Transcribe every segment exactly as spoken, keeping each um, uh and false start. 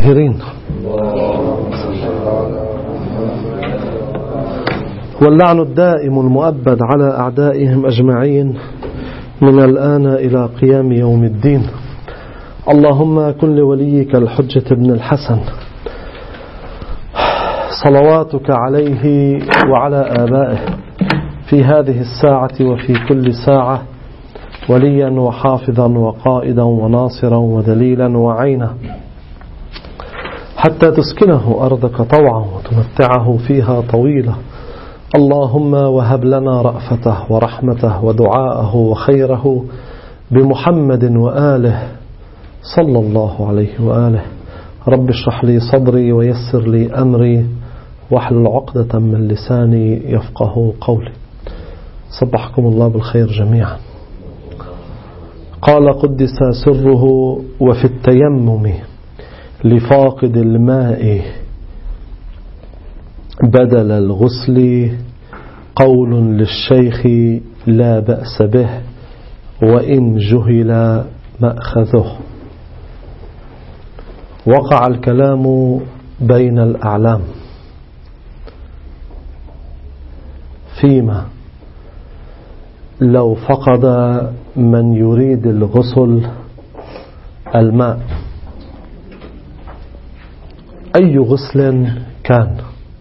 المطهرين، واللعن الدائم المؤبد على أعدائهم أجمعين من الآن إلى قيام يوم الدين. اللهم كن لوليك الحجة بن الحسن صلواتك عليه وعلى آبائه في هذه الساعة وفي كل ساعة وليا وحافظا وقائدا وناصرا ودليلا وعينا، حتى تسكنه أرضك طوعا وتمتعه فيها طويلا. اللهم وهب لنا رأفته ورحمته ودعاءه وخيره بمحمد وآله صلى الله عليه وآله. رب اشرح لي صدري ويسر لي أمري واحلل عقدة من لساني يفقه قولي. صبحكم الله بالخير جميعا. قال قدس سره: وفي التيمم لفاقد الماء بدل الغسل قول للشيخ لا بأس به وإن جهل مأخذه. وقع الكلام بين الأعلام فيما لو فقد من يريد الغسل الماء، أي غسل كان،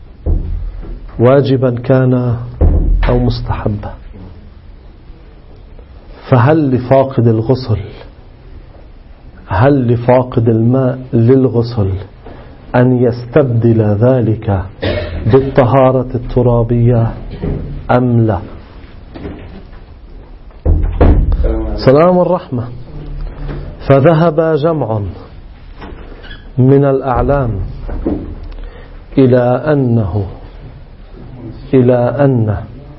واجبا كان أو مستحبا، فهل لفاقد الغسل هل لفاقد الماء للغسل أن يستبدل ذلك بالطهارة الترابية أم لا؟ سلام الرحمة. فذهب جمع من الأعلام إلى أنه إلى أن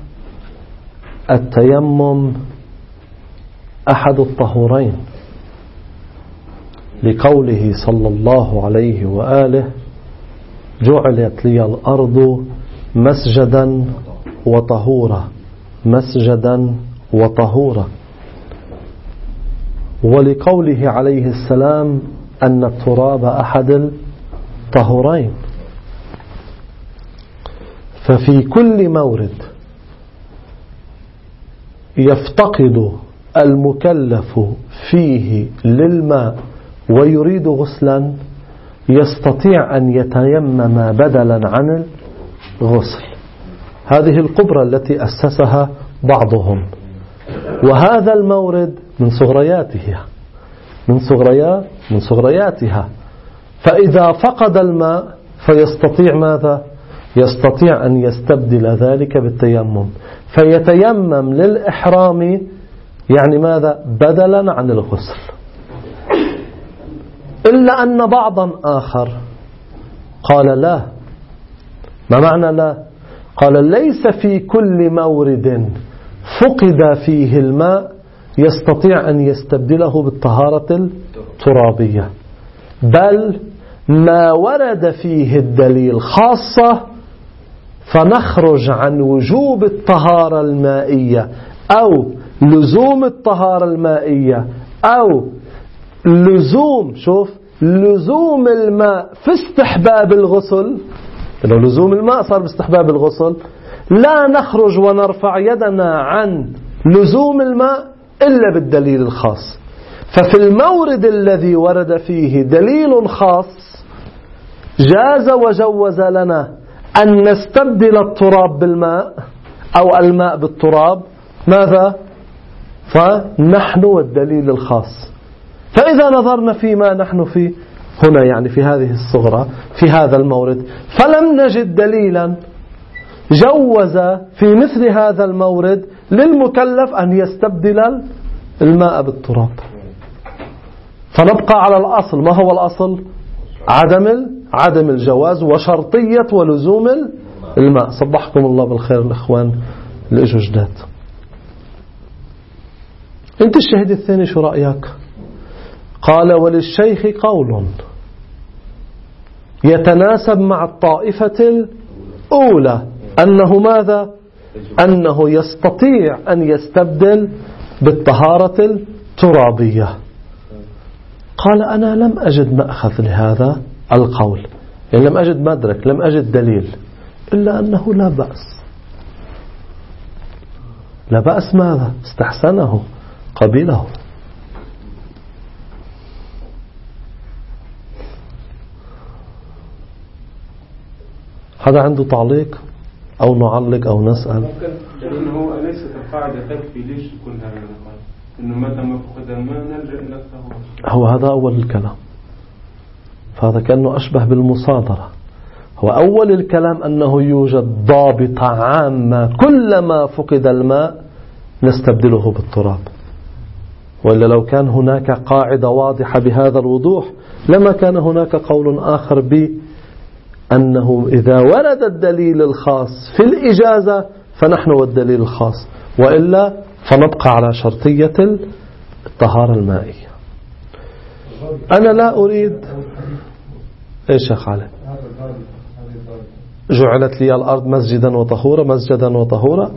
التيمم أحد الطهورين، لقوله صلى الله عليه وآله: جعلت لي الأرض مسجدا وطهورا مسجدا وطهورا. ولقوله عليه السلام أن التراب أحد الطهورين. ففي كل مورد يفتقد المكلف فيه للماء ويريد غسلا يستطيع أن يتيمم بدلا عن الغسل. هذه القبرة التي أسسها بعضهم، وهذا المورد من صغرياتها من صغريات من صغرياتها فإذا فقد الماء فيستطيع ماذا؟ يستطيع أن يستبدل ذلك بالتيمم، فيتيمم للإحرام، يعني ماذا؟ بدلا عن الغسل. إلا أن بعضا آخر قال لا. ما معنى لا؟ قال ليس في كل مورد فقد فيه الماء يستطيع أن يستبدله بالطهارة الترابية، بل ما ورد فيه الدليل خاصة فنخرج عن وجوب الطهارة المائية أو لزوم الطهارة المائية أو لزوم شوف لزوم الماء في استحباب الغسل. لو لزوم الماء صار باستحباب الغسل، لا نخرج ونرفع يدنا عن لزوم الماء إلا بالدليل الخاص. ففي المورد الذي ورد فيه دليل خاص جاز وجوز لنا أن نستبدل التراب بالماء أو الماء بالتراب. ماذا؟ فنحن والدليل الخاص. فإذا نظرنا فيما نحن فيه هنا، يعني في هذه الصغرى في هذا المورد، فلم نجد دليلا جوز في مثل هذا المورد للمكلف أن يستبدل الماء بالتراب، فنبقى على الأصل. ما هو الأصل؟ عدم عدم الجواز وشرطية ولزوم الماء. صبحكم الله بالخير الإخوان اللي اجوا جداد. انت الشهيد الثاني شو رأيك؟ قال: وللشيخ قول يتناسب مع الطائفة الأولى أنه ماذا؟ أنه يستطيع أن يستبدل بالطهارة الترابية. قال: أنا لم أجد مأخذ لهذا القول، يعني لم أجد مدرك، لم أجد دليل، إلا أنه لا بأس. لا بأس ماذا؟ استحسنه، قبله. هذا عنده تعليق أو نعلق أو نسأل؟ ممكن لأنه هو ليست القاعدة تكفي، ليش يكون هذا القاعدة؟ إنه متى ما فقد الماء نلجأ نفسه. هو هذا أول الكلام، فهذا كأنه أشبه بالمصادرة. هو أول الكلام أنه يوجد ضابطة عامة، كلما فقد الماء نستبدله بالتراب. وإلا لو كان هناك قاعدة واضحة بهذا الوضوح لما كان هناك قول آخر بأنه إذا ورد الدليل الخاص في الإجازة فنحن والدليل الخاص، وإلا فنبقى على شرطية الطهارة المائية. أنا لا أريد إيش يا خالد؟ جعلت لي الأرض مسجدا وطهورا، مسجدا وطهورا.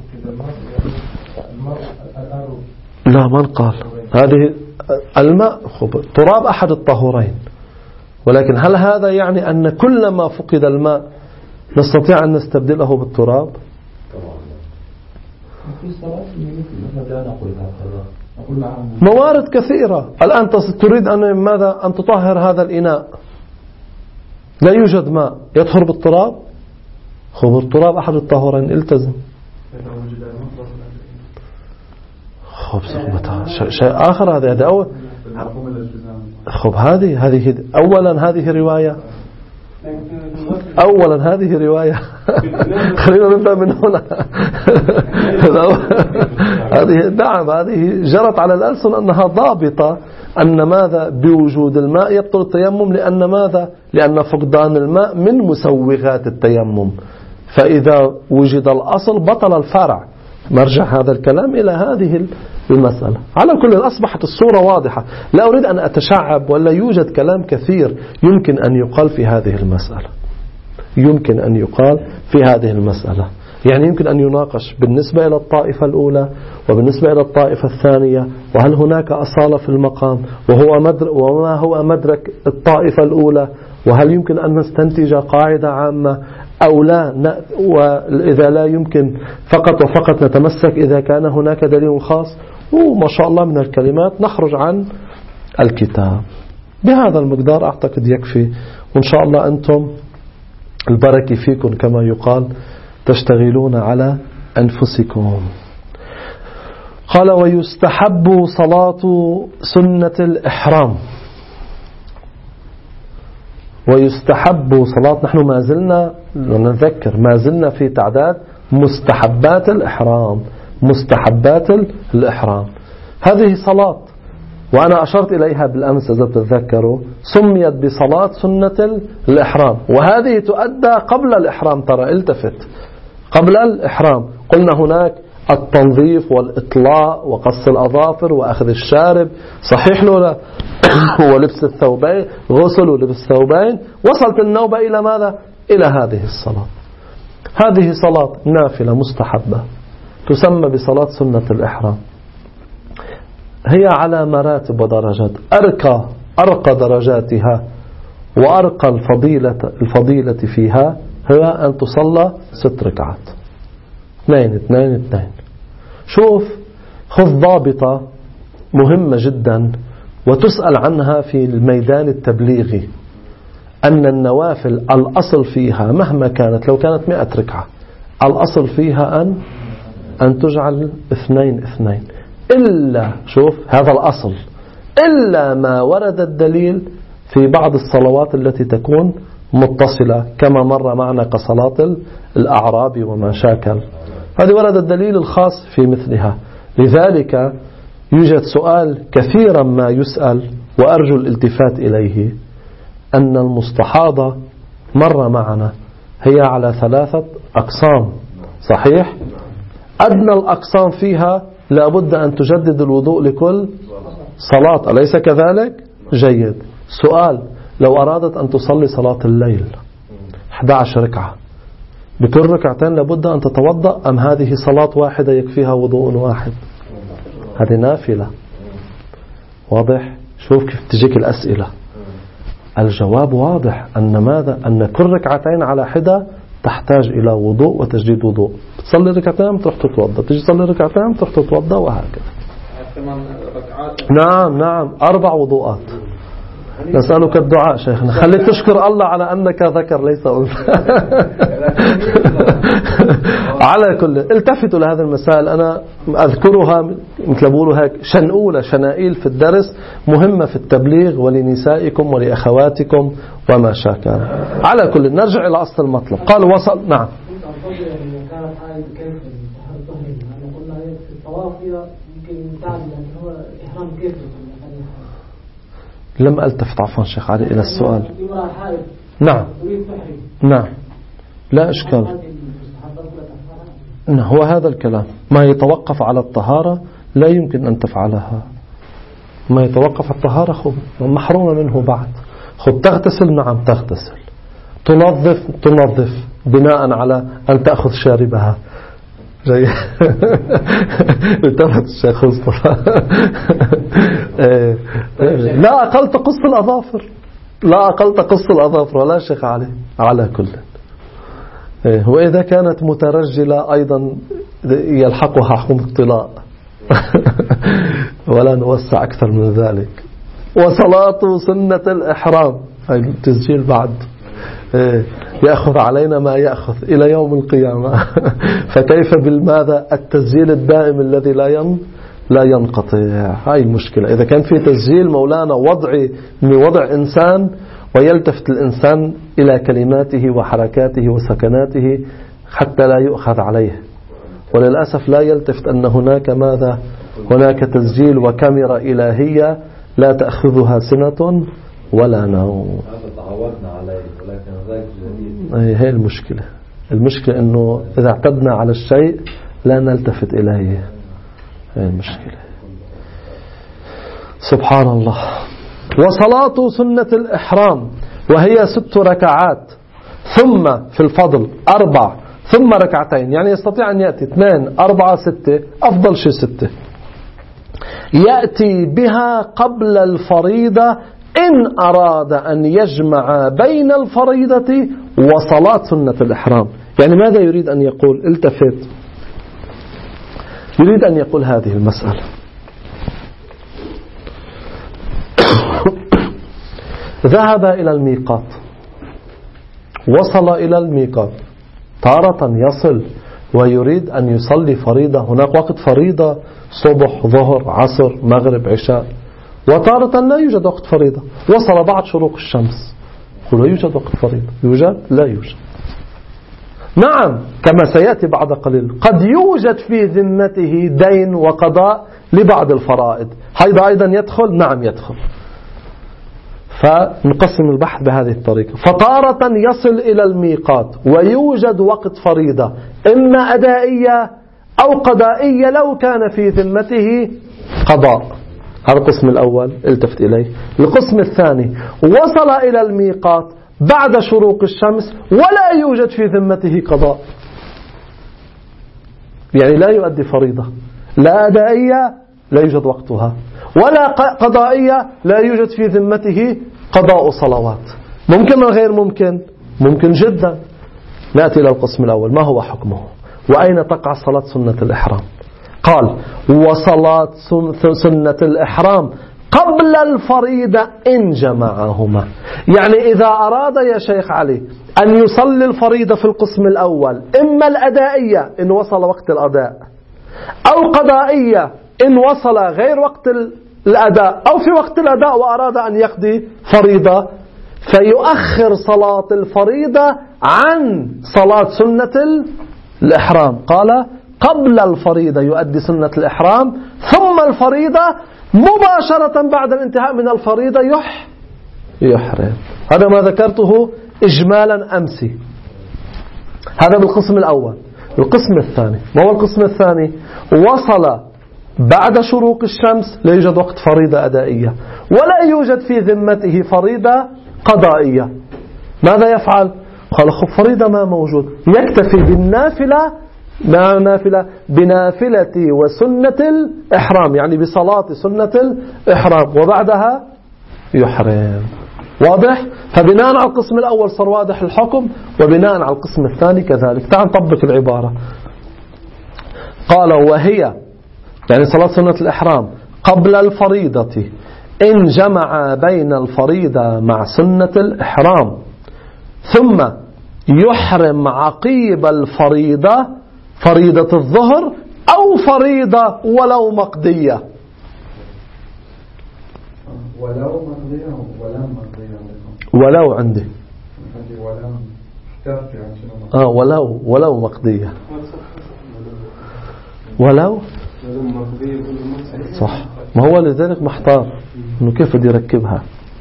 لا، من قال هذه الماء تراب أحد الطهورين، ولكن هل هذا يعني أن كلما فقد الماء نستطيع أن نستبدله بالتراب؟ موارد كثيرة. الآن تريد أن ماذا؟ أن تطهر هذا الإناء، لا يوجد ماء، يطهر بالتراب. خب التراب أحد الطهورين، التزم. خب شيء آخر هذا هذا أول. خب هذه هذه أولا هذه رواية، أولا هذه رواية. خلينا نبدأ من هنا. هذه نعم، هذه جرت على الألسن أنها ضابطة، أن ماذا؟ بوجود الماء يبطل التيمم، لأن ماذا؟ لأن فقدان الماء من مسوغات التيمم، فإذا وجد الأصل بطل الفرع. مرجع هذا الكلام إلى هذه المسألة. على كل أصبحت الصورة واضحة، لا أريد أن أتشعب، ولا يوجد كلام كثير يمكن أن يقال في هذه المسألة، يمكن أن يقال في هذه المسألة. يعني يمكن أن يناقش بالنسبة إلى الطائفة الأولى وبالنسبة إلى الطائفة الثانية، وهل هناك أصالة في المقام، وهو مدرك وما هو مدرك الطائفة الأولى، وهل يمكن أن نستنتج قاعدة عامة أو لا، وإذا لا يمكن فقط وفقط نتمسك إذا كان هناك دليل خاص. وما شاء الله من الكلمات نخرج عن الكتاب. بهذا المقدار أعتقد يكفي، وإن شاء الله أنتم البركة فيكم كما يقال، تشتغلون على أنفسكم. قال: ويستحب صلاة سنة الإحرام. ويستحب صلاة، نحن ما زلنا نذكر ما زلنا في تعداد مستحبات الإحرام. مستحبات الإحرام هذه صلاة، وأنا أشرت إليها بالأمس إذا تتذكروا، سميت بصلاة سنة الإحرام، وهذه تؤدى قبل الإحرام. ترى التفت، قبل الإحرام قلنا هناك التنظيف والإطلاء وقص الأظافر وأخذ الشارب، صحيح له ولبس الثوبين، غسل ولبس الثوبين، وصلت النوبة إلى ماذا؟ إلى هذه الصلاة. هذه صلاة نافلة مستحبة تسمى بصلاة سنة الإحرام. هي على مراتب ودرجات، أرقى أرقى درجاتها وأرقى الفضيلة الفضيلة فيها هي أن تصلى ست ركعات، اثنين اثنين اثنين. شوف، خذ ضابطة مهمة جدا وتسأل عنها في الميدان التبليغي، أن النوافل الأصل فيها مهما كانت، لو كانت مئة ركعة، الأصل فيها أن أن تجعل اثنين اثنين، إلا شوف هذا الأصل، إلا ما ورد الدليل في بعض الصلوات التي تكون متصلة كما مر معنا كصلاة الأعراب وما شاكل، هذه ورد الدليل الخاص في مثلها. لذلك يوجد سؤال كثيرا ما يسأل وأرجو الالتفات إليه، أن المستحاضة مر معنا هي على ثلاثة أقسام، صحيح؟ أدنى الأقسام فيها لابد أن تجدد الوضوء لكل صلاة، أليس كذلك؟ جيد. سؤال: لو أرادت أن تصلي صلاة الليل أحد عشر ركعة، بكل ركعتين لابد أن تتوضأ، أم هذه صلاة واحدة يكفيها وضوء واحد؟ هذه نافلة. واضح؟ شوف كيف تجيك الأسئلة. الجواب واضح أن ماذا؟ أن كل ركعتين على حدة تحتاج إلى وضوء وتجديد وضوء. تصلي ركعتين تروح تتوضأ، تجي تصلي ركعتين تروح تتوضأ، وهكذا. نعم نعم أربع وضوءات. نسألك الدعاء شيخنا، خلي تشكر الله على أنك ذكر ليس أنثى. على كل، التفتوا لهذه المسائل، أنا أذكرها مثل بقولوا هيك شنقولة شنائيل في الدرس، مهمة في التبليغ ولنسائكم ولأخواتكم وما شاكل. على كل، نرجع إلى أصل المطلب. قال وصل. نعم. لم ألتفت عفوا شيخ علي إلى السؤال. نعم نعم لا إشكال. نعم هو هذا الكلام، ما يتوقف على الطهارة لا يمكن أن تفعلها. ما يتوقف على الطهارة خب محرومة منه بعد. خب تغتسل، نعم تغتسل. تنظف تنظف بناء على أن تأخذ شاربها. جاي التفت الشيخ مصطفى. لا أقل تقص الأظافر، لا أقل تقص الأظافر ولا شيخ عليه. على كل، وإذا كانت مترجلة أيضا يلحقها حكم الطلاق. ولا نوسع أكثر من ذلك. وصلاة سنة الإحرام، هاي التسجيل بعد يأخذ علينا ما يأخذ إلى يوم القيامة. فكيف بالماذا؟ التسجيل الدائم الذي لا ين لا ينقطع. هاي المشكلة. إذا كان في تسجيل مولانا وضعي من وضع إنسان، ويلتفت الإنسان إلى كلماته وحركاته وسكناته حتى لا يؤخذ عليه، وللأسف لا يلتفت أن هناك ماذا؟ هناك تسجيل وكاميرا إلهية لا تأخذها سنة ولا نوم. تعودنا عليه ولكن ذاك جديد. هي المشكلة. المشكلة أنه إذا اعتدنا على الشيء لا نلتفت إليه. هي المشكلة. سبحان الله. وصلاة سنة الإحرام وهي ست ركعات، ثم في الفضل أربع، ثم ركعتين. يعني يستطيع أن يأتي اثنين أربعة ستة، أفضل شيء ستة. يأتي بها قبل الفريضة إن أراد أن يجمع بين الفريضة وصلاة سنة الإحرام. يعني ماذا يريد أن يقول؟ التفت، يريد أن يقول هذه المسألة. ذهب إلى الميقات، وصل إلى الميقات، تارة يصل ويريد أن يصلي فريضة. هناك وقت فريضة صبح ظهر عصر مغرب عشاء، وتارة لا يوجد وقت فريضة. وصل بعد شروق الشمس، قل يوجد وقت فريضة؟ يوجد؟ لا يوجد. نعم كما سيأتي بعد قليل قد يوجد في ذمته دين وقضاء لبعض الفرائض، هذا أيضا يدخل. نعم يدخل. فنقسم البحث بهذه الطريقة. فطارة يصل إلى الميقات ويوجد وقت فريضة إما أدائية أو قضائية لو كان في ذمته قضاء. هذا القسم الأول التفت إليه. القسم الثاني وصل إلى الميقات بعد شروق الشمس ولا يوجد في ذمته قضاء، يعني لا يؤدي فريضة، لا أدائية لا يوجد وقتها، ولا قضائية لا يوجد في ذمته قضاء صلوات. ممكن أو غير ممكن؟ ممكن جدا. نأتي إلى القسم الأول، ما هو حكمه وأين تقع صلاة سنة الإحرام؟ قال وصلاة سنة الإحرام قبل الفريضة إن جمعهما. يعني إذا أراد يا شيخ علي أن يصلي الفريضة في القسم الأول، إما الأدائية إن وصل وقت الأداء، أو قضائية إن وصل غير وقت الأداء، أو في وقت الأداء وأراد أن يقضي فريضة، فيؤخر صلاة الفريضة عن صلاة سنة الإحرام. قال قبل الفريضة يؤدي سنة الإحرام، ثم الفريضة مباشرة بعد الانتهاء من الفريضة يح يحرم. هذا ما ذكرته إجمالا أمسي. هذا بالقسم الأول. القسم الثاني، ما هو القسم الثاني؟ وصل بعد شروق الشمس لا يوجد وقت فريضة أدائية ولا يوجد في ذمته فريضة قضائية. ماذا يفعل؟ قال خب فريضة ما موجود، يكتفي بالنافلة، ما نافلة بنافلة وسنة الإحرام، يعني بصلاة سنة الإحرام، وبعدها يحرم. واضح؟ فبناء على القسم الأول صار واضح الحكم، وبناء على القسم الثاني كذلك. تعال نطبق العبارة. قال وهي يعني صلاة سنة الإحرام قبل الفريضة إن جمع بين الفريضة مع سنة الإحرام، ثم يحرم عقيب الفريضة فريضة الظهر أو فريضة ولو مقضية. ولو مقضية ولم مقضية ولو عندي ولو آه ولو ولو مقضية ولو صح. ما هو لذلك محتار إنه كيف بدي يركبها.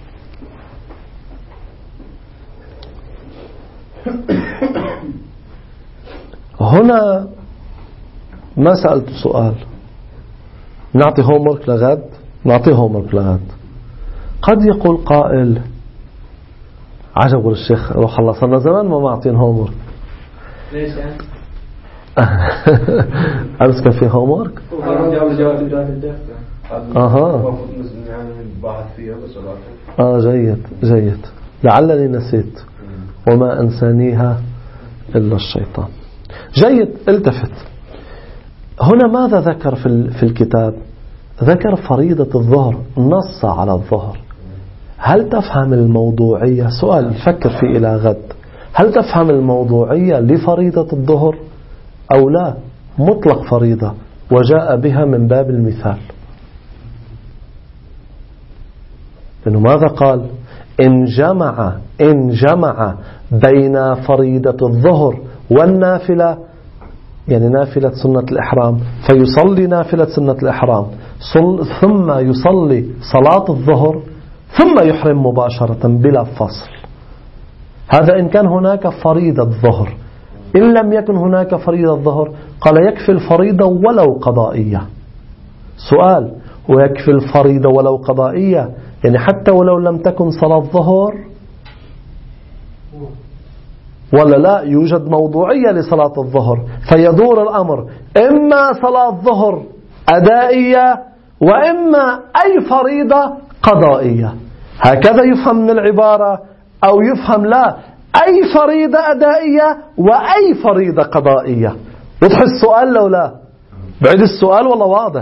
هنا ما سألت سؤال. نعطي هومورك لغد، نعطي هومورك لغد. قد يقول قائل عجب الشيخ روح الله صرنا زمان ما معطين هومورك. ليش أمس كان في هومورك؟ أها آه جيد جيد. لعلني نسيت وما أنسانيها إلا الشيطان. جيد. التفت هنا ماذا ذكر في في الكتاب؟ ذكر فريضة الظهر، نص على الظهر. هل تفهم الموضوعية؟ سؤال فكر فيه إلى غد. هل تفهم الموضوعية لفريضة الظهر أو لا؟ مطلق فريضة وجاء بها من باب المثال. لأنه ماذا قال؟ إن جمع إن جمع بين فريضة الظهر والنافلة، يعني نافلة سنة الإحرام، فيصلي نافلة سنة الإحرام ثم يصلي صلاة الظهر ثم يحرم مباشرة بلا فصل. هذا إن كان هناك فريضة ظهر. إن لم يكن هناك فريضة ظهر قال يكفي الفريضة ولو قضائية. سؤال: ويكفي الفريضة ولو قضائية يعني حتى ولو لم تكن صلاة ظهر ولا لا؟ يوجد موضوعية لصلاة الظهر، فيدور الأمر إما صلاة ظهر أدائية وإما أي فريضة قضائية. هكذا يفهم من العبارة، أو يفهم لا، أي فريضة أدائية وأي فريضة قضائية. وضح السؤال لو لا؟ بعيد السؤال والله واضح؟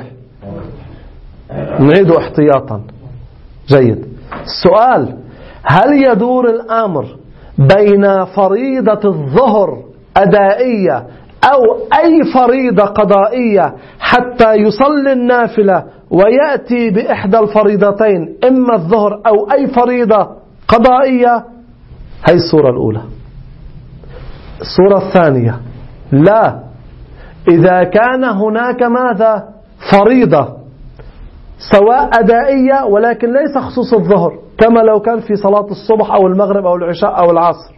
نعيده احتياطا. جيد. السؤال: هل يدور الأمر بين فريضة الظهر أدائية أو أي فريضة قضائية حتى يصلي النافلة ويأتي بإحدى الفريضتين إما الظهر أو أي فريضة قضائية؟ هي الصورة الأولى. الصورة الثانية: لا، إذا كان هناك ماذا؟ فريضة سواء أدائية ولكن ليس خصوص الظهر، كما لو كان في صلاة الصبح أو المغرب أو العشاء أو العصر،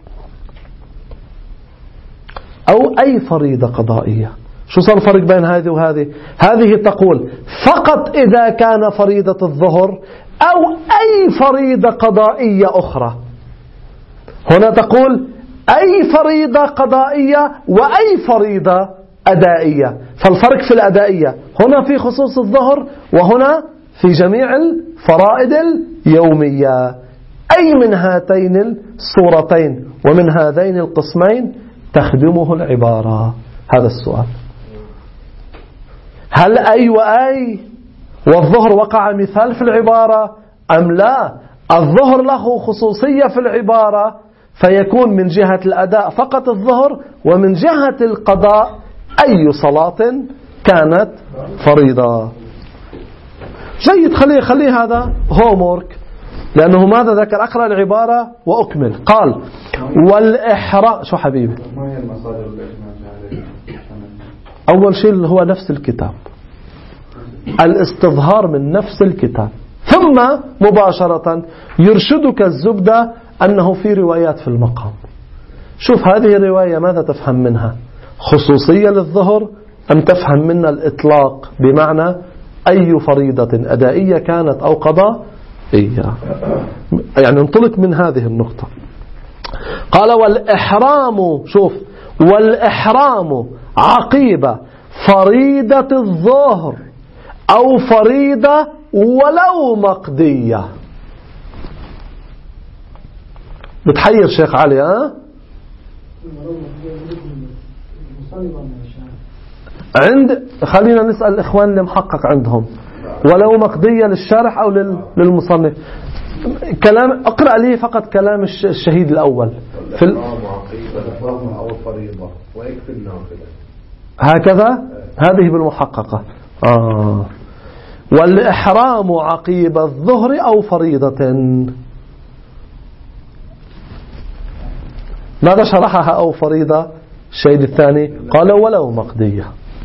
أو أي فريضة قضائية. شو صار الفرق بين هذه وهذه؟ هذه تقول فقط إذا كان فريضة الظهر أو أي فريضة قضائية أخرى. هنا تقول أي فريضة قضائية وأي فريضة أدائية. فالفرق في الأدائية هنا في خصوص الظهر وهنا في جميع الفرائض اليومية. أي من هاتين الصورتين ومن هذين القسمين تخدمه العبارة؟ هذا السؤال. هل أي وأي والظهر وقع مثال في العبارة أم لا؟ الظهر له خصوصية في العبارة فيكون من جهة الأداء فقط الظهر، ومن جهة القضاء أي صلاة كانت فريضة. جيد. خليه خليه هذا هومورك، لأنه ماذا ذكر؟ أقرأ العبارة وأكمل. قال: والإحرام. شو حبيبي؟ ما هي المصادر التي أول شيء هو نفس الكتاب، الاستظهار من نفس الكتاب، ثم مباشرة يرشدك الزبدة أنه في روايات في المقام. شوف هذه الرواية ماذا تفهم منها؟ خصوصية للظهر أم تفهم منها الإطلاق بمعنى أي فريضة أدائية كانت أو قضائية؟ يعني انطلق من هذه النقطة. قال: والإحرام. شوف: والإحرام عقيبة فريضة الظهر أو فريضة ولو مقضية. بتحير شيخ علي. ها عند خلينا نسأل الإخوان اللي محقق عندهم ولو مقضية للشارح أو للمصنف. كلام اقرأ لي فقط كلام الشهيد الأول في ال... هكذا هذه بالمحققة. آه. والإحرام عقيب الظهر أو فريضة. ماذا شرحها أو فريضة؟ الشهيد الثاني قال ولو مقضية،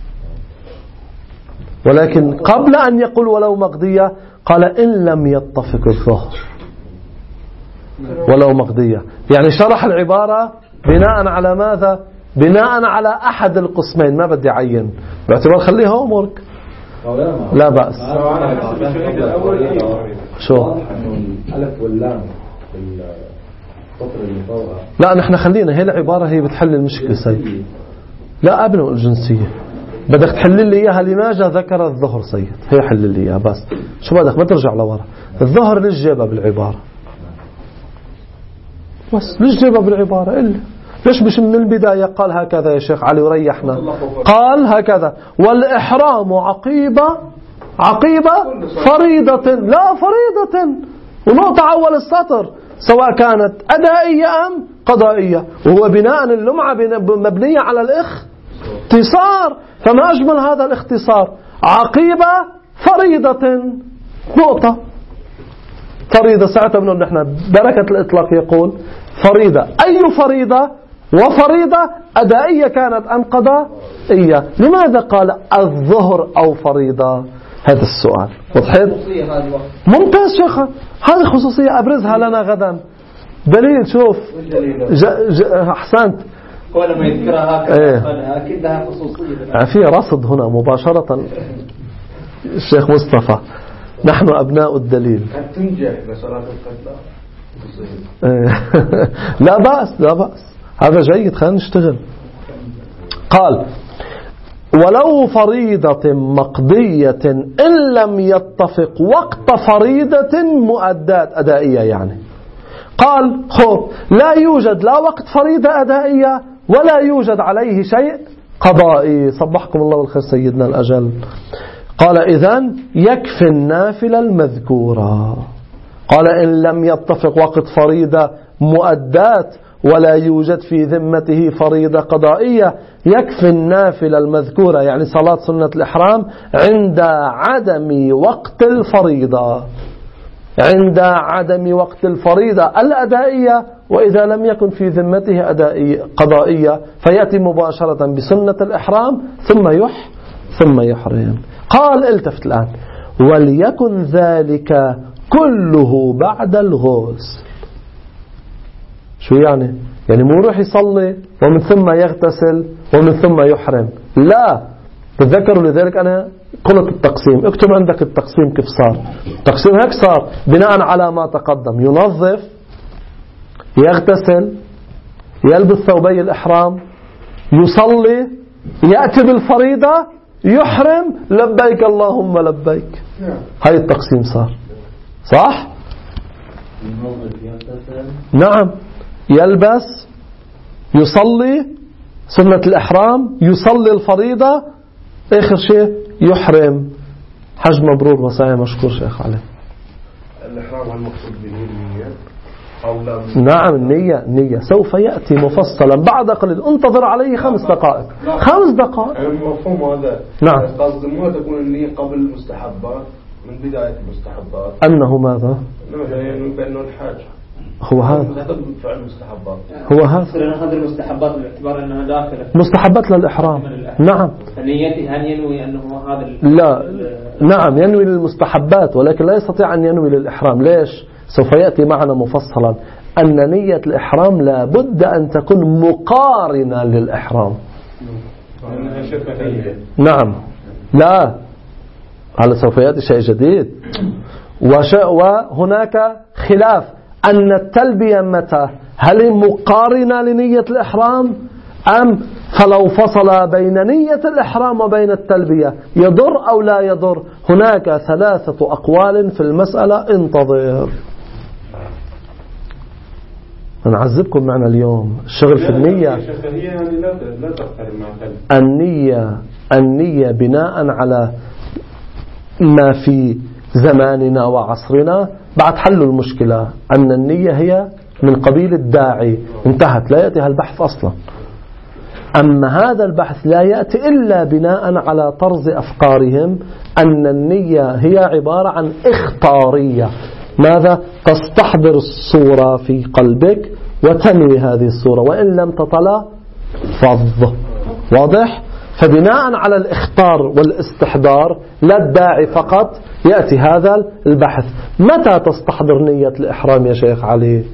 ولكن قبل أن يقول ولو مقضية قال إن لم يتفق الظهر ولو مقضية. يعني شرح العبارة بناء على ماذا؟ بناء على أحد القسمين. ما بدي أعين باعتبار خليها أمرك لا بأس. شو الألف واللام لا نحن خلينا هي العبارة هي بتحل المشكلة سيد. لا أبناء الجنسية بدك تحل لي إياها لماذا ذكر الظهر سيد. هي حل لي إياها بس. شو بدك ما ترجع لورا. الظهر ليش جابها بالعبارة بس؟ ليش جابها بالعبارة إلا ليش مش من البداية قال هكذا يا شيخ علي وريحنا؟ قال هكذا والإحرام عقيبة عقيبة فريضة لا فريضة ونقطة أول السطر سواء كانت أدائية أم قضائية. وهو بناء اللمعة مبنية على الاختصار. فما أجمل هذا الاختصار. عقيبة فريضة نقطة. فريضة ساعتها بنقول نحن بركة الإطلاق يقول فريضة أي فريضة وفريضة أدائية كانت أم قضائية. لماذا قال الظهر أو فريضة؟ هذا السؤال وضحت؟ ممتاز شيخ. هذه خصوصية أبرزها لنا غدا. دليل شوف ج... ج... أحسنت ولا ما يذكرها هكذا أكيد لها خصوصية. في رصد هنا مباشرة الشيخ مصطفى. نحن أبناء الدليل. تنجح بصلاة القتلى لا بأس لا بأس هذا جيد. خلينا نشتغل. قال ولو فريضة مقضية إن لم يتفق وقت فريضة مؤدات أدائية. يعني قال خب لا يوجد لا وقت فريضة أدائية ولا يوجد عليه شيء قضائي. صبحكم الله بالخير سيدنا الأجل. قال إذن يكفي النافلة المذكورة. قال إن لم يتفق وقت فريضة مؤدات ولا يوجد في ذمته فريضة قضائية يكفي النافلة المذكورة يعني صلاة سنة الإحرام عند عدم وقت الفريضة عند عدم وقت الفريضة الأدائية. وإذا لم يكن في ذمته أدائية قضائية فيأتي مباشرة بسنة الإحرام ثم يح ثم يحرم. قال التفت الآن وليكن ذلك كله بعد الغسل. شو يعني؟ يعني مو يروح يصلي ومن ثم يغتسل ومن ثم يحرم. لا تذكروا لذلك أنا قلت التقسيم. اكتب عندك التقسيم كيف صار. التقسيم هيك صار بناء على ما تقدم. ينظف يغتسل يلبس ثوبي الإحرام يصلي يأتي بالفريضة يحرم لبيك اللهم لبيك. هاي التقسيم صار صح؟ نعم يلبس يصلي سنة الإحرام يصلي الفريضة آخر شيء يحرم. حج مبرور وسعي مشكور شيخ علي. الإحرام المقصود به النية أو لا؟ نعم النية النية سوف يأتي مفصلا بعد قليل. انتظر عليه خمس دقائق خمس دقائق. المفهوم هذا. نعم قصد مو تكون النية قبل المستحبات من بداية المستحبات أنه ماذا؟ يعني بأنه الحاج هو هذا فعل المستحبات. هو هذا نأخذ المستحبات باعتبار أنها داخلة مستحبات للإحرام. نعم فنيته هل ينوي أنه هذا لا نعم ينوي للمستحبات ولكن لا يستطيع أن ينوي للإحرام. ليش؟ سوف يأتي معنا مفصلا أن نية الإحرام لا بد أن تكون مقارنة للإحرام. نعم لا هذا سوف يأتي شيء جديد. وهناك خلاف أن التلبية متى هل مقارنة لنية الإحرام أم فلو فصل بين نية الإحرام وبين التلبية يضر أو لا يضر. هناك ثلاثة أقوال في المسألة. انتظر نعذبكم معنا اليوم الشغل في النية. هي يعني لا لا تقترن مع قلب. النية النية بناء على ما في زماننا وعصرنا بعد حل المشكلة أن النية هي من قبيل الداعي، انتهت، لا يأتي هالبحث أصلا. أما هذا البحث لا يأتي إلا بناء على طرز أفكارهم أن النية هي عبارة عن اختارية. ماذا؟ تستحضر الصورة في قلبك وتنوي هذه الصورة، وإن لم تطلع فض. واضح؟ فبناء على الاختار والاستحضار لا الداعي فقط يأتي هذا البحث. متى تستحضر نية الإحرام يا شيخ علي؟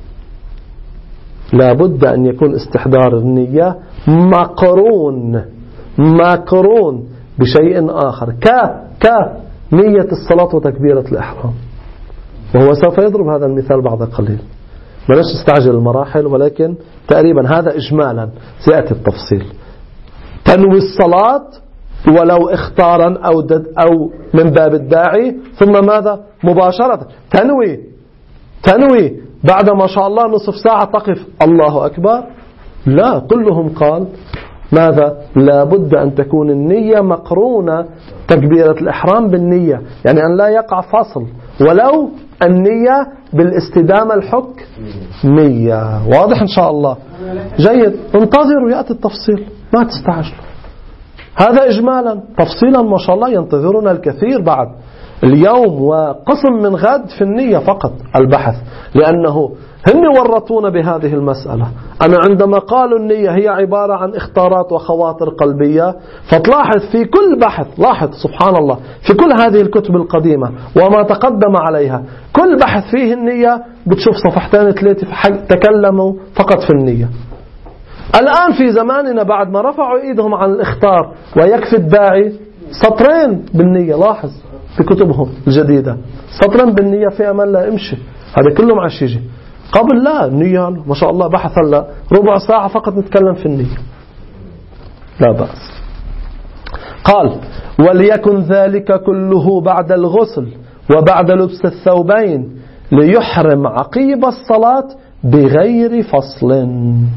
لابد أن يكون استحضار النية مقرون مقرون بشيء آخر ك ك نية الصلاة وتكبيرة الإحرام. وهو سوف يضرب هذا المثال بعد قليل، بلاش نستعجل المراحل، ولكن تقريبا هذا إجمالا سيأتي التفصيل. تنوي الصلاة ولو اختارا أو, أو من باب الداعي، ثم ماذا؟ مباشرة تنوي تنوي بعد ما شاء الله نصف ساعة تقف الله أكبر. لا، كلهم قال ماذا؟ لابد أن تكون النية مقرونة تكبيرة الإحرام بالنية، يعني أن لا يقع فصل، ولو النية بالاستدامة الحك نية. واضح إن شاء الله؟ جيد، انتظروا يأتي التفصيل، ما تستعجلوا. هذا إجمالا. تفصيلا ما شاء الله ينتظرنا الكثير بعد اليوم وقسم من غد في النية فقط البحث، لأنه هم ورطونا بهذه المسألة. أنا عندما قالوا النية هي عبارة عن اختارات وخواطر قلبية، فتلاحظ في كل بحث، لاحظ سبحان الله، في كل هذه الكتب القديمة وما تقدم عليها، كل بحث فيه النية بتشوف صفحتين ثلاثة تكلموا فقط في النية. الآن في زماننا بعد ما رفعوا إيدهم عن الاختار ويكفي الداعي، سطرين بالنية. لاحظ في كتبهم الجديدة سطرين بالنية في أمان لا امشي، هذا كله معش يجي. قبل لا، النية ما شاء الله بحث لا ربع ساعة فقط نتكلم في النية، لا بأس. قال: وليكن ذلك كله بعد الغسل وبعد لبس الثوبين ليحرم عقيب الصلاة بغير فصل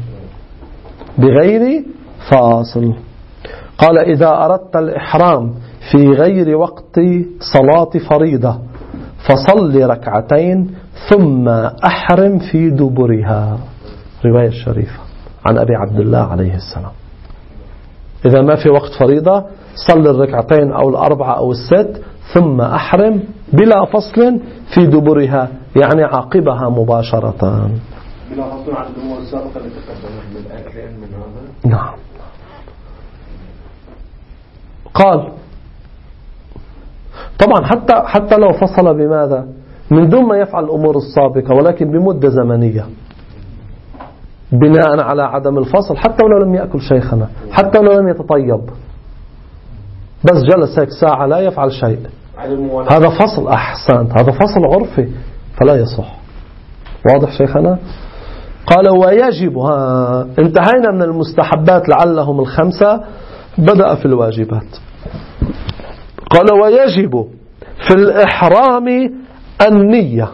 بغير فاصل. قال: إذا أردت الإحرام في غير وقت صلاة فريضة فصل ركعتين ثم أحرم في دبرها. رواية الشريفة عن أبي عبد الله عليه السلام. إذا ما في وقت فريضة صل الركعتين أو الأربعة أو الست ثم أحرم بلا فصل في دبرها، يعني عاقبها مباشرة. بلا فصل عن الأمور السابقة التي تقدمت من الآيتين من هذا. نعم. قال طبعا حتى حتى لو فصل بماذا؟ من دون ما يفعل الأمور السابقة، ولكن بمدة زمنية بناء على عدم الفصل، حتى ولو لم يأكل شيخنا، حتى ولو لم يتطيب، بس جلس هيك ساعة لا يفعل شيء، هذا فصل. أحسنت، هذا فصل عرفي فلا يصح. واضح شيخنا؟ قال: ويجب، ها انتهينا من المستحبات لعلهم الخمسة، بدأ في الواجبات. قال: ويجب في الإحرام النية.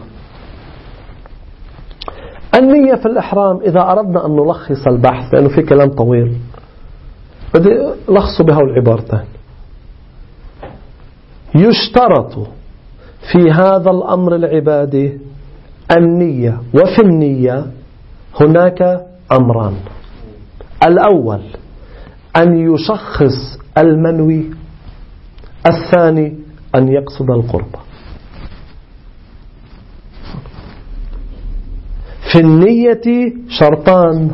النية في الإحرام إذا أردنا أن نلخص البحث، لأنه في كلام طويل، بدي لخص بها العبارتين. يشترط في هذا الأمر العبادي النية، وفي النية هناك أمران. الأول أن يشخص المنوي، الثاني أن يقصد القرب. في النية شرطان: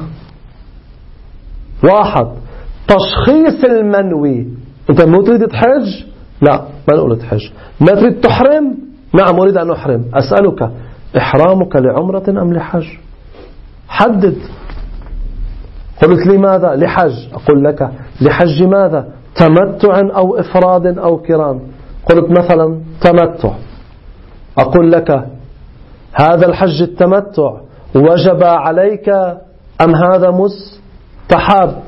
واحد تشخيص المنوي، أنت ما تريد تحج؟ لا، ما نقول تحج. ما تريد تحرم؟ نعم أريد أن أحرم. أسألك: إحرامك لعمرة أم لحج؟ حدد. قلت لي ماذا؟ لحج. أقول لك: لحج ماذا؟ تمتع أو إفراد أو كرام؟ قلت مثلا تمتع. أقول لك: هذا الحج التمتع وجب عليك أم هذا مستحب؟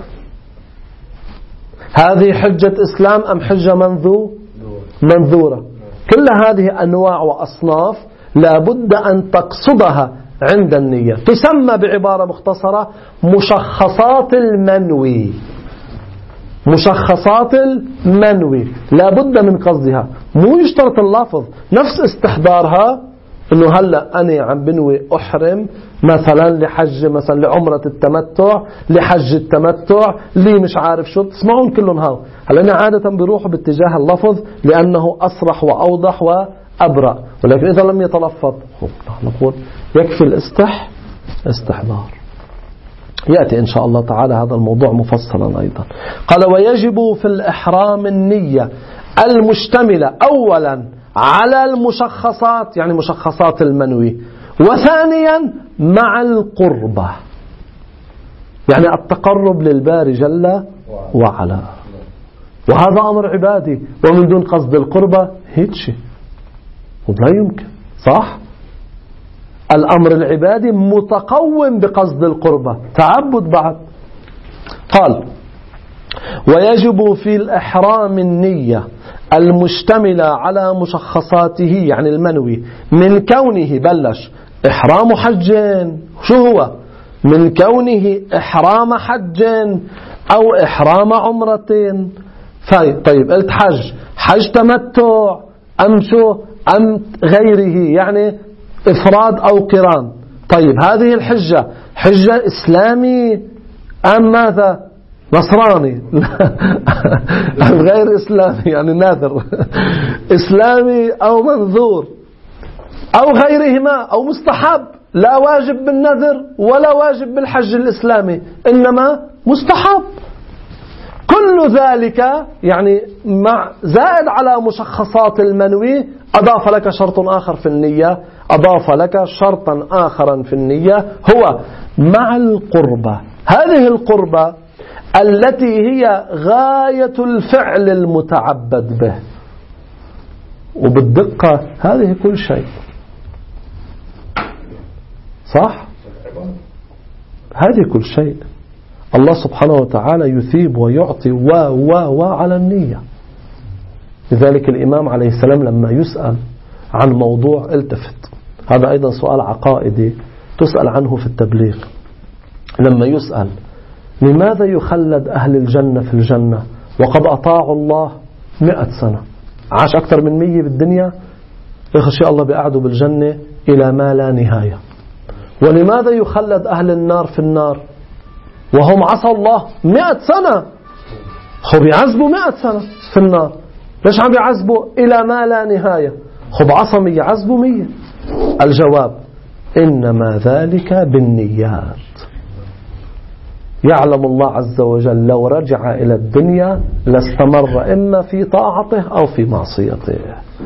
هذه حجة إسلام أم حجة منذو منذورة؟ كل هذه أنواع وأصناف لابد أن تقصدها عند النية. تسمى بعبارة مختصرة مشخصات المنوي. مشخصات المنوي لا بد من قصدها، مو يشترط اللفظ. نفس استحضارها انه هلا انا عم بنوي احرم مثلا لحج، مثلا لعمرة التمتع، لحج التمتع، لي مش عارف شو، تسمعون كلهم هاو. هلا انا عادة بيروحوا باتجاه اللفظ لانه اصرح واوضح وابرأ، ولكن اذا لم يتلفظ نقول يكفي الاستح استحضار. يأتي إن شاء الله تعالى هذا الموضوع مفصلا أيضا. قال ويجب في الإحرام النية المشتملة أولا على المشخصات، يعني مشخصات المنوي، وثانيا مع القربة، يعني التقرب للباري جل وعلا. وهذا أمر عبادي، ومن دون قصد القربة هيك شيء ولا يمكن، صح؟ الأمر العبادي متقوم بقصد القربة، تعبد بعد. قال ويجب في الإحرام النية المشتملة على مشخصاته، يعني المنوي، من كونه بلش إحرام حج، شو هو؟ من كونه إحرام حج أو إحرام عمرة. طيب قلت حج، حج تمتع أم شو أم غيره، يعني إفراد أو قران. طيب هذه الحجة حجة إسلامي أم ماذا؟ نصراني أم غير إسلامي، يعني ناذر إسلامي أو منذور أو غيرهما، أو مستحب، لا واجب بالنذر ولا واجب بالحج الإسلامي، إنما مستحب. كل ذلك يعني مع زائد على مشخصات المنوي أضاف لك شرط آخر في النية، أضاف لك شرطا آخرا في النية هو مع القربة. هذه القربة التي هي غاية الفعل المتعبد به، وبالدقة هذه كل شيء، صح؟ هذه كل شيء. الله سبحانه وتعالى يثيب ويعطي و و و على النية. لذلك الإمام عليه السلام لما يسأل عن موضوع التفت، هذا أيضا سؤال عقائدي تسأل عنه في التبليغ، لما يسأل لماذا يخلد أهل الجنة في الجنة وقد أطاعوا الله مئة سنة، عاش أكثر من مية بالدنيا، يخشى الله بيقعدوا بالجنة إلى ما لا نهاية. ولماذا يخلد أهل النار في النار وهم عصوا الله مئة سنة؟ هم يعذبوا مئة سنة في النار، ليش عم يعذبوا إلى ما لا نهاية؟ هم عصوا مية، يعذبوا مية. الجواب إنما ذلك بالنيات. يعلم الله عز وجل لو رجع إلى الدنيا لاستمر إما في طاعته أو في معصيته.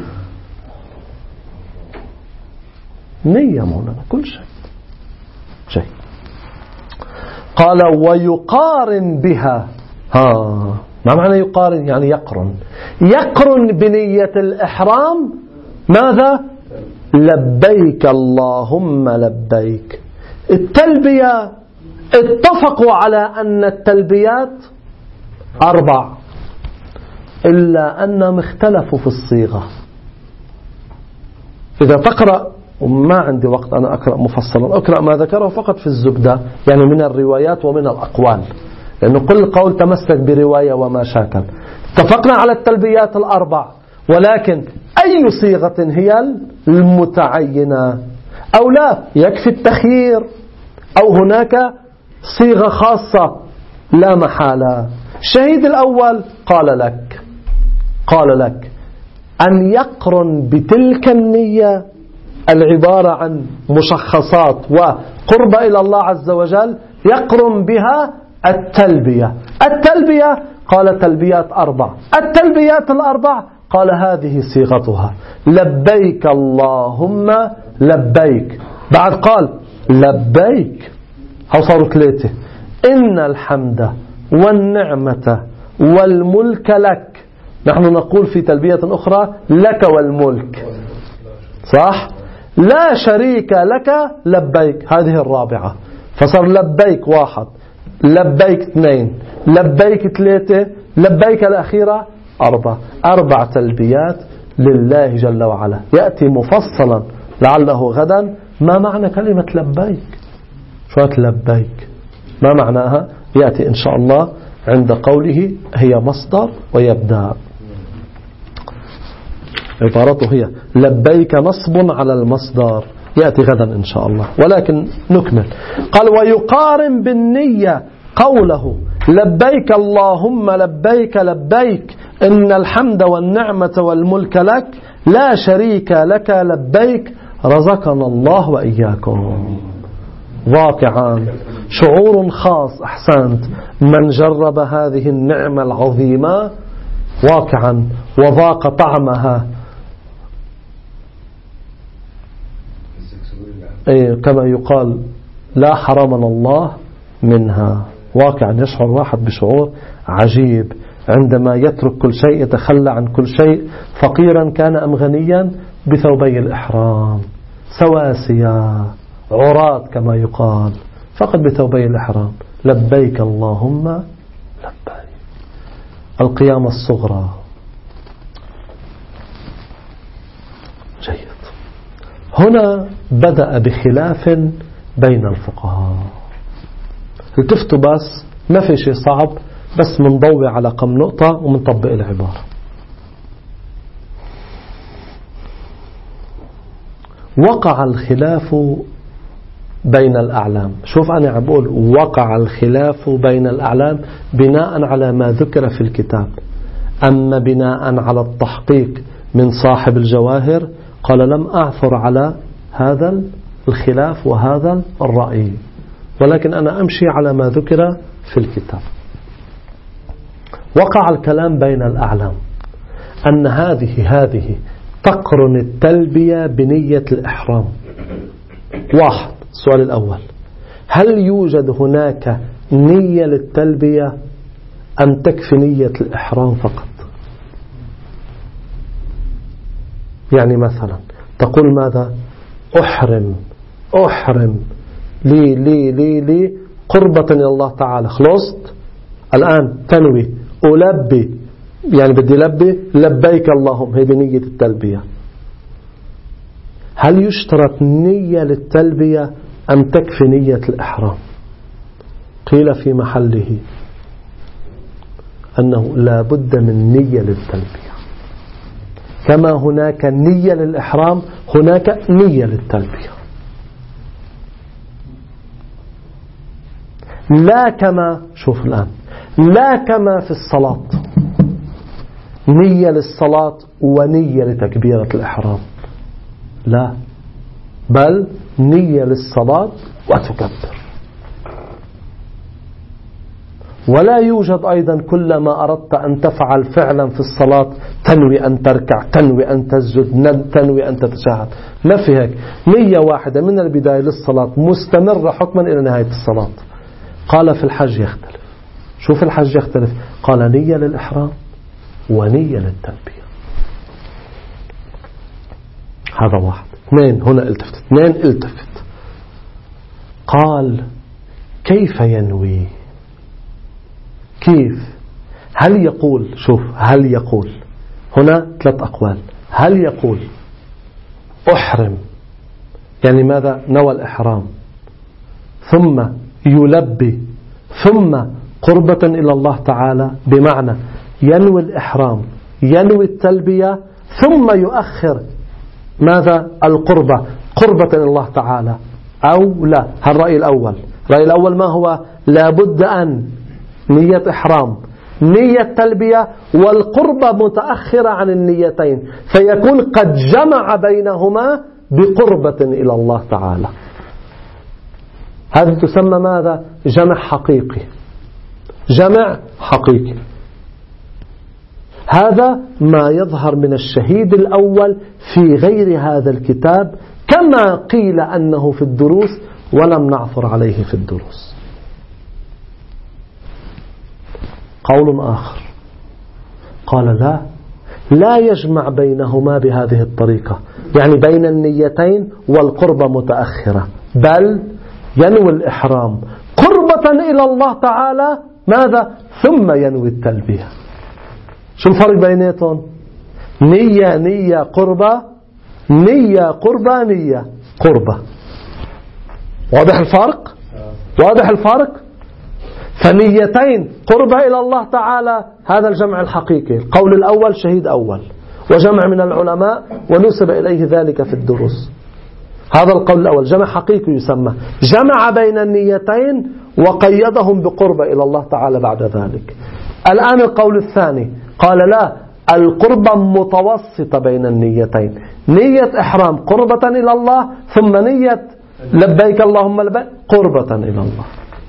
نية مولانا كل شيء شيء. قال ويقارن بها، ها ما معنى يقارن؟ يعني يقرن يقرن بنية الإحرام ماذا؟ لبيك اللهم لبيك. التلبية اتفقوا على أن التلبيات أربع، إلا أنهم اختلفوا في الصيغة. إذا تقرأ، وما عندي وقت أنا أقرأ مفصلا، أقرأ ما ذكره فقط في الزبدة، يعني من الروايات ومن الأقوال، لأنه كل قول تمسك برواية وما شاكل. اتفقنا على التلبيات الأربع، ولكن أي صيغة هي المتعينة أو لا؟ يكفي التخيير أو هناك صيغة خاصة؟ لا محالة. الشهيد الأول قال لك قال لك أن يقرن بتلك النية العبارة عن مشخصات وقرب إلى الله عز وجل، يقرن بها التلبية. التلبية قال تلبيات أربع، التلبيات الأربع قال هذه صيغتها لبيك اللهم لبيك. بعد قال لبيك، أو صاروا ثلاثة، إن الحمد والنعمة والملك لك. نحن نقول في تلبية أخرى لك والملك، صح؟ لا شريك لك لبيك، هذه الرابعة، فصار لبيك واحد، لبيك اثنين، لبيك ثلاثة، لبيك الأخيرة أربعة. أربع تلبيات لله جل وعلا. يأتي مفصلا لعله غدا ما معنى كلمة لبيك؟ شو لبيك؟ ما معناها؟ يأتي إن شاء الله عند قوله هي مصدر ويبدأ. عبارته هي لبيك نصب على المصدر، يأتي غدا إن شاء الله، ولكن نكمل. قال ويقارن بالنية قوله لبيك اللهم لبيك لبيك إن الحمد والنعمة والملك لك لا شريك لك لبيك رزقنا الله وإياكم. واقعا شعور خاص، أحسنت، من جرب هذه النعمة العظيمة واقعا وذاق طعمها كما يقال لا حرمنا الله منها. واقعا يشعر واحد بشعور عجيب عندما يترك كل شيء، يتخلى عن كل شيء، فقيرا كان أم غنيا، بثوبي الإحرام سواسيا عراة كما يقال، فقط بثوبي الإحرام. لبيك اللهم لبيك. القيامة الصغرى. جيد. هنا بدأ بخلاف بين الفقهاء. التفتوا بس، ما في شيء صعب، بس منضوي على كم نقطة ومنطبق العبارة. وقع الخلاف بين الأعلام. شوف أنا عم بقول وقع الخلاف بين الأعلام بناء على ما ذكر في الكتاب، أما بناء على التحقيق من صاحب الجواهر قال لم أعثر على هذا الخلاف وهذا الرأي، ولكن أنا أمشي على ما ذكر في الكتاب. وقع الكلام بين الأعلام أن هذه هذه تقرن التلبية بنية الإحرام. واحد، السؤال الأول، هل يوجد هناك نية للتلبية أم تكفي نية الإحرام فقط؟ يعني مثلا تقول ماذا؟ أحرم أحرم لي لي لي لي قربة إلى الله تعالى، خلصت الآن تنوي ألبي، يعني بدي لبي لبيك اللهم، هي بنية التلبية. هل يشترط نية للتلبية أم تكفي نية الإحرام؟ قيل في محله أنه لا بد من نية للتلبية، كما هناك نية للإحرام هناك نية للتلبية. لا كما شوف الآن لا كما في الصلاة، نية للصلاة ونية لتكبيرة الإحرام، لا، بل نية للصلاة وتكبر. ولا يوجد أيضا كلما أردت أن تفعل فعلا في الصلاة تنوي أن تركع، تنوي أن تسجد، تنوي أن تتشهد، ما في هيك. نية واحدة من البداية للصلاة مستمرة حكما إلى نهاية الصلاة. قال في الحج يختلف. شوف الحج يختلف، قال نية للإحرام ونية للتلبية. هذا واحد. اثنين، هنا التفت، اثنين التفت، قال كيف ينوي؟ كيف؟ هل يقول، شوف، هل يقول هنا ثلاث أقوال، هل يقول أحرم يعني ماذا؟ نوى الإحرام، ثم يلبي، ثم قربة إلى الله تعالى، بمعنى ينوي الإحرام، ينوي التلبية، ثم يؤخر ماذا؟ القربة، قربة إلى الله تعالى، أو لا؟ هالرأي الأول. الرأي الأول ما هو؟ لابد أن نية إحرام، نية تلبية، والقربة متأخرة عن النيتين، فيكون قد جمع بينهما بقربة إلى الله تعالى. هذه تسمى ماذا؟ جمع حقيقي، جمع حقيقي. هذا ما يظهر من الشهيد الأول في غير هذا الكتاب، كما قيل أنه في الدروس ولم نعثر عليه في الدروس. قول آخر قال لا، لا يجمع بينهما بهذه الطريقة، يعني بين النيتين والقربة متأخرة، بل ينوي الإحرام قربة إلى الله تعالى، ماذا؟ ثم ينوي التلبية. شو الفرق بيناتهم؟ نية نية قربة، نية قربة، نية قربة، واضح الفرق؟ واضح الفرق؟ فنيتين قربة إلى الله تعالى هذا الجمع الحقيقي. القول الأول شهيد أول وجمع من العلماء ونسب إليه ذلك في الدروس. هذا القول الأول جمع حقيقي يسمى، جمع بين النيتين وقيدهم بقربة إلى الله تعالى بعد ذلك. الآن القول الثاني قال لا، القربة متوسطة بين النيتين، نية إحرام قربة إلى الله ثم نية لبيك اللهم لبيك قربة إلى الله.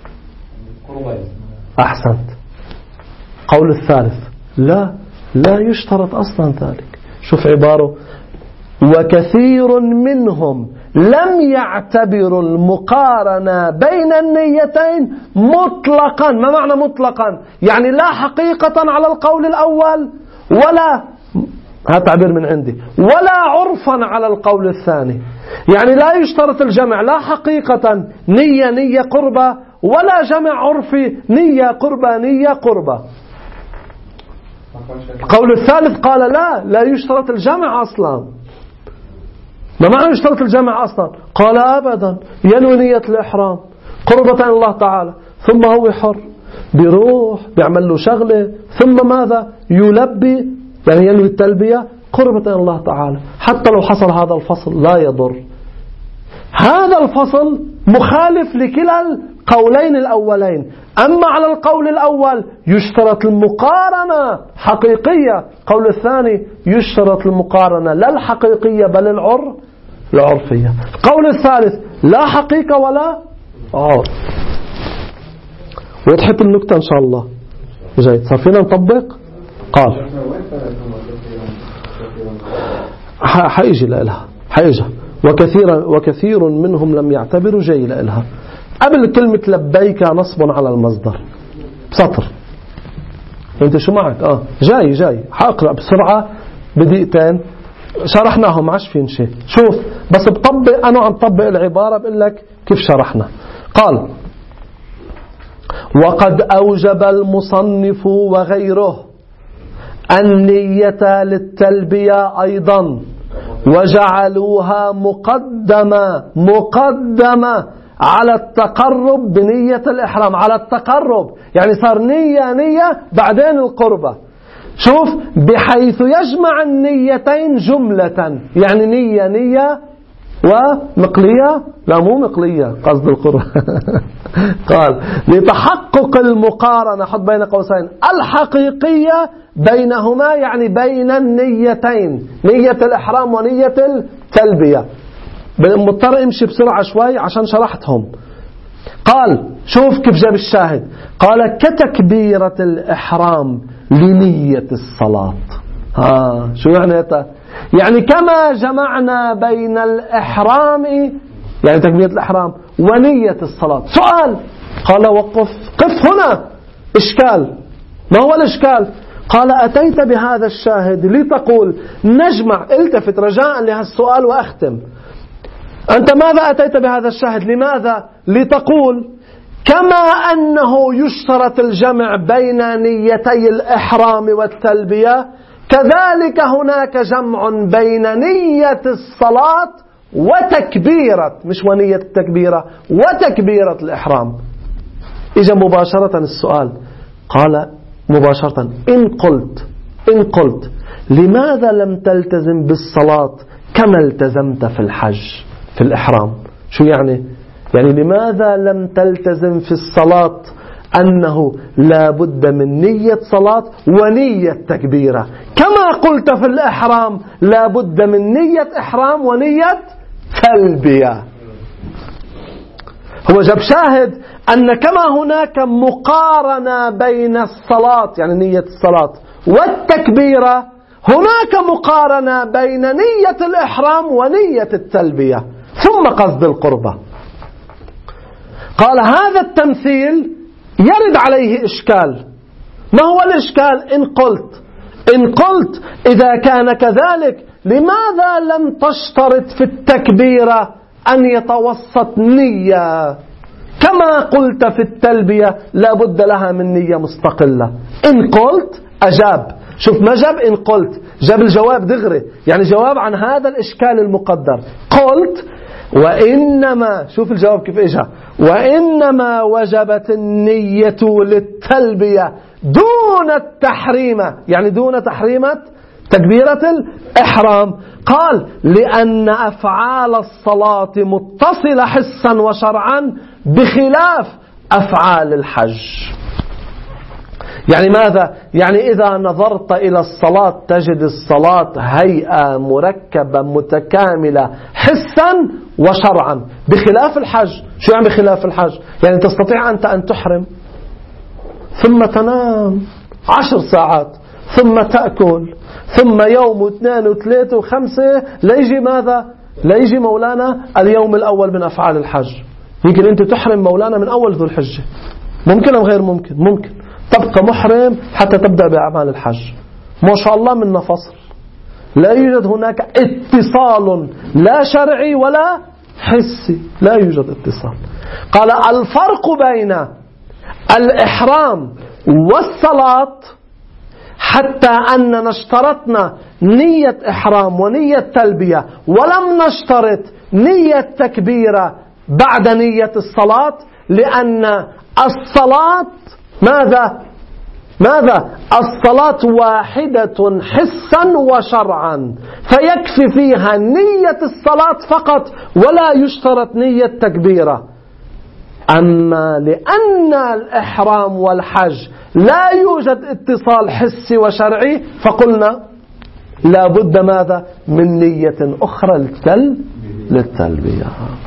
أحسنت. قول الثالث لا، لا يشترط أصلا ذلك. شوف عباره وكثير منهم لم يعتبروا المقارنة بين النيتين مطلقا. ما معنى مطلقا؟ يعني لا حقيقة على القول الأول ولا، هذا تعبير من عندي، ولا عرفا على القول الثاني. يعني لا يشترط الجمع لا حقيقة نية نية قربة ولا جمع عرفي نية قربة نية قربة. القول الثالث قال لا، لا يشترط الجمع أصلا. ما معنى يشترط الجمع أصلا؟ قال أبدا، ينوي نية الإحرام قربة إلى الله تعالى ثم هو حر بيروح بيعمل له شغلة ثم ماذا يلبي، يعني ينوي التلبية قربة إلى الله تعالى. حتى لو حصل هذا الفصل لا يضر. هذا الفصل مخالف لكلا القولين الأولين. أما على القول الأول يشترط المقارنة حقيقية، القول الثاني يشترط المقارنة لا الحقيقية بل العر العرفية. القول الثالث لا حقيقة ولا عرف. وضحت النكتة إن شاء الله. جيد، صار فينا نطبق. قال حيجي لها حيجي وكثير وكثير منهم لم يعتبروا جاي لها. قبل كلمة لبيك نصب على المصدر بسطر. انت شو معك؟ اه جاي جاي حاقرأ بسرعة بدقيقتين شرحناهم ما عادش في شيء. شوف بس بطبق، انا عم طبق العبارة بقول لك كيف شرحنا. قال وقد أوجب المصنف وغيره النية للتلبية أيضا وجعلوها مقدمة مقدمة على التقرب بنية الإحرام. على التقرب يعني صار نية نية بعدين القربة. شوف بحيث يجمع النيتين جملة، يعني نية نية ومقلية، لا مو مقلية قصد القربة. قال لتحقق المقارنة، حط بين قوسين الحقيقية بينهما، يعني بين النيتين نية الإحرام ونية التلبية. مضطر امشي بسرعة شوي عشان شرحتهم. قال شوف كيف جاب الشاهد. قال كتكبيرة الإحرام لنية الصلاة. ها شو يعني هذا؟ يعني كما جمعنا بين الإحرام يعني تكبيرة الإحرام ونية الصلاة. سؤال، قال وقف قف هنا، إشكال. ما هو الإشكال؟ قال أتيت بهذا الشاهد لتقول نجمع، التفت رجاء لهالسؤال وأختم. أنت ماذا أتيت بهذا الشاهد؟ لماذا؟ لتقول كما أنه يشترط الجمع بين نيتي الإحرام والتلبية كذلك هناك جمع بين نية الصلاة وتكبيرة، مش ونية التكبيرة، وتكبيرة الإحرام. إجا مباشرة السؤال، قال مباشرة إن قلت إن قلت لماذا لم تلتزم بالصلاة كما التزمت في الحج في الإحرام؟ شو يعني؟ يعني لماذا لم تلتزم في الصلاة أنه لا بد من نية صلاة ونية تكبيرة، كما قلت في الإحرام لا بد من نية إحرام ونية تلبية. هو جاب شاهد أن كما هناك مقارنة بين الصلاة يعني نية الصلاة والتكبيرة هناك مقارنة بين نية الإحرام ونية التلبية ثم قصد القربة. قال هذا التمثيل يرد عليه إشكال. ما هو الإشكال؟ إن قلت إن قلت إذا كان كذلك لماذا لم تشترط في التكبيرة أن يتوسط نية كما قلت في التلبية لا بد لها من نية مستقلة؟ إن قلت أجاب. شوف ما جاب إن قلت، جاب الجواب دغري، يعني جواب عن هذا الإشكال المقدر. قلت وإنما شوف الجواب كيف إجا، وإنما وجبت النية للتلبية دون التحريمة، يعني دون تحريمة تكبيرة الإحرام. قال لأن أفعال الصلاة متصلة حسا وشرعا بخلاف أفعال الحج. يعني ماذا؟ يعني إذا نظرت إلى الصلاة تجد الصلاة هيئة مركبة متكاملة حسا وشرعا بخلاف الحج. شو يعني بخلاف الحج؟ يعني تستطيع أنت أن تحرم ثم تنام عشر ساعات ثم تأكل ثم يوم واثنين وثلاثة وخمسة ليجي ماذا؟ ليجي مولانا اليوم الأول من أفعال الحج. يمكن أنت تحرم مولانا من أول ذو الحجة، ممكن أم غير ممكن؟ ممكن تبقى محرم حتى تبدأ بأعمال الحج. ما شاء الله منا فصل، لا يوجد هناك اتصال لا شرعي ولا حسي، لا يوجد اتصال. قال الفرق بين الإحرام والصلاة حتى أننا اشترطنا نية إحرام ونية تلبية ولم نشترط نية تكبيرة بعد نية الصلاة، لأن الصلاة ماذا؟ ماذا؟ الصلاة واحدة حسا وشرعا، فيكفي فيها نية الصلاة فقط ولا يشترط نية تكبيرة. أما لأن الإحرام والحج لا يوجد اتصال حسي وشرعي فقلنا لا بد ماذا؟ من نية أخرى للتلبية.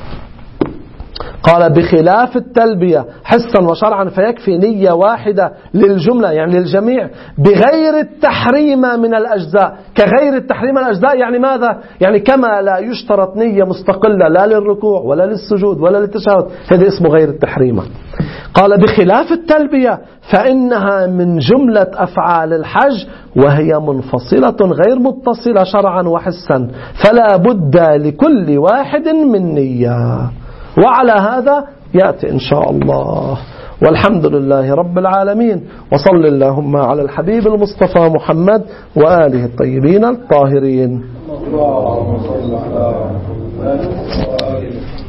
قال بخلاف التلبية حسا وشرعا فيكفي نية واحدة للجملة، يعني للجميع، بغير التحريم من الأجزاء. كغير التحريم من الأجزاء يعني ماذا؟ يعني كما لا يشترط نية مستقلة لا للركوع ولا للسجود ولا للتشهد، هذا اسمه غير التحريم. قال بخلاف التلبية فإنها من جملة أفعال الحج وهي منفصلة غير متصلة شرعا وحسا، فلا بد لكل واحد من نية. وعلى هذا يأتي إن شاء الله. والحمد لله رب العالمين، وصل اللهم على الحبيب المصطفى محمد وآله الطيبين الطاهرين.